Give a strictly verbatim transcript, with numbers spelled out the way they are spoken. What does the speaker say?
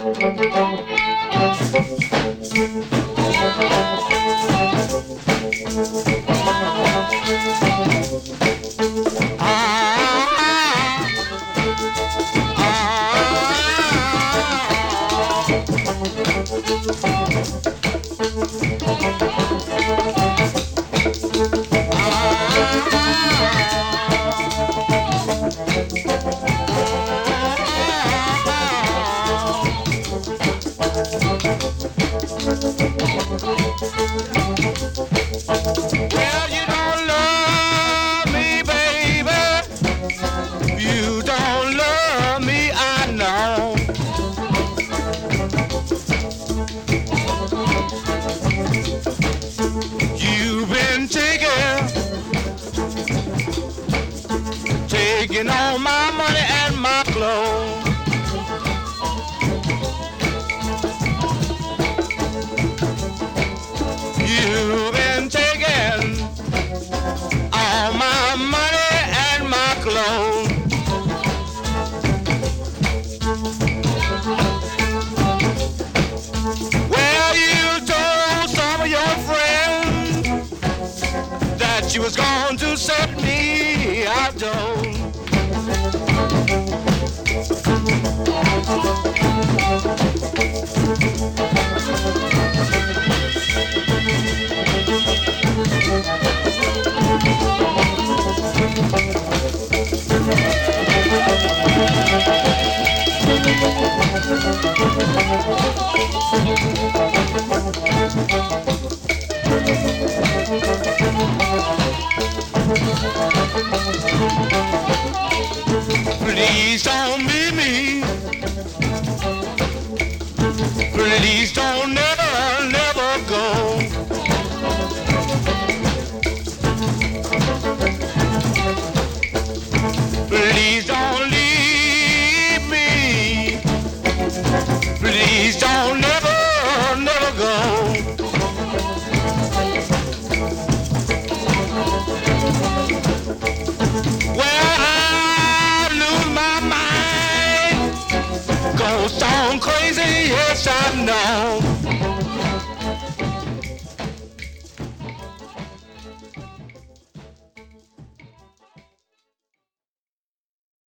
Well, you don't love me, baby. You don't love me, I know. You've been taking, taking all my money and my clothes. You've been taking all my money and my clothes. Well, you told some of your friends that you was going to set me out, though. Please don't leave me. Please don't never, never go. Please don't leave me. Please don't never, never go. Well, I lose my mind, go stone crazy, yes I know.